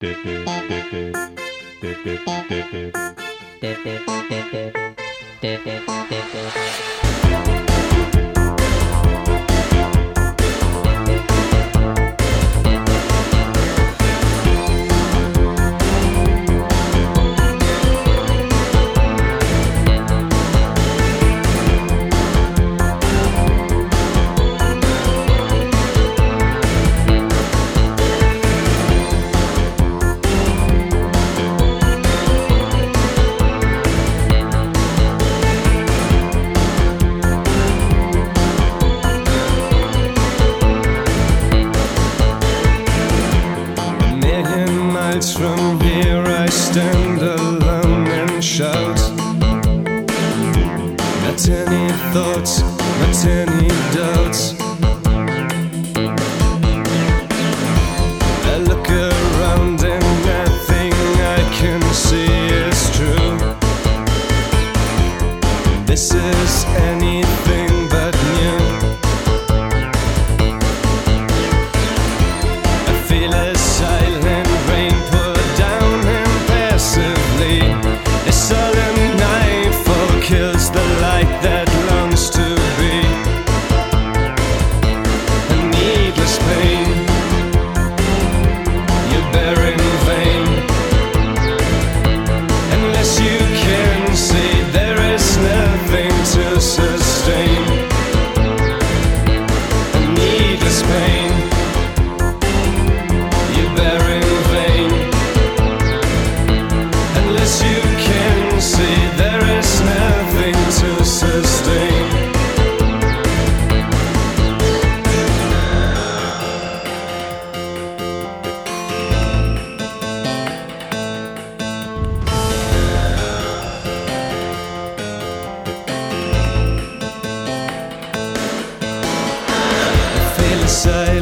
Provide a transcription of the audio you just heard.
From here I stand alone and shout. Not any thoughts, not any doubts. I look around and nothing I can see is true. This is anything but new. I feel a silent rain pour down impassively. A sullen nightfall kills the light that longs to be. A needless pain you bear in vain. Unless you can see, there is nothing to sustain. A needless pain you bear in vain. Unless you can see, there is nothing to sustain. I feel a sigh